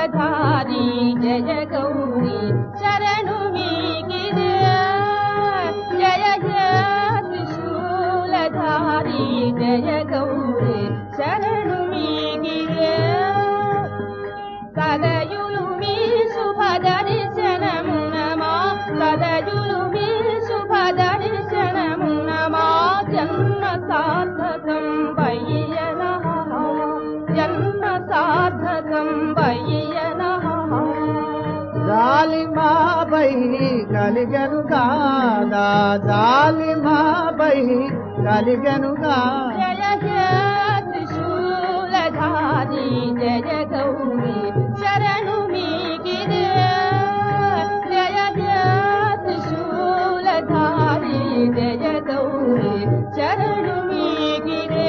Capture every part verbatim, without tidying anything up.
त्रिशूलधारी जय गौरी शरणु मीगिरे जय जय त्रिशूलधारी जय गौरी शरणु मीगिरे सदयुलु मी शुभदर्शनमु नमः सदयुलु मी शुभदर्शनमु नमः जन्म सार्थकं वैयनः जन्म सार्थकं वैयनः जालिमापै కలిగను కాదా జాలిమాపై కలిగను కాదా जय जय त्रिशूलधारी जय गौरी शरणु मीगिरे जय जय त्रिशूलधारी जय गौरी शरणु मीगिरे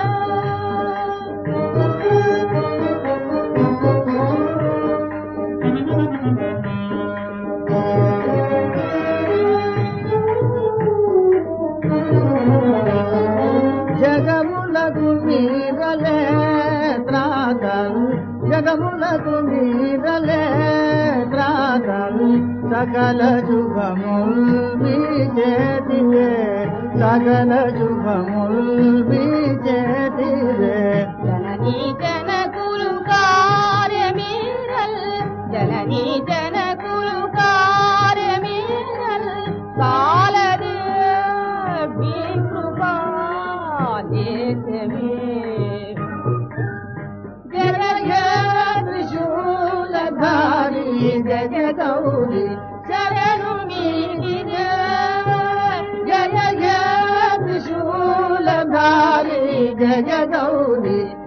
జగములకు మీరలే త్రాతలు జగములకు మీరలే త్రాతలు సకల శుభముల్ మీ చేతివే సకల శుభముల్ మీ చేతివే जननी जनकुलु कार्यमीरल जननी जनकुलु कार्यमीरल कालदे भी कृपा देते में जय जय त्रिशूलधारी जय गौरी शरणु मीगिरे जय जय त्रिशूलधारी जय गौरी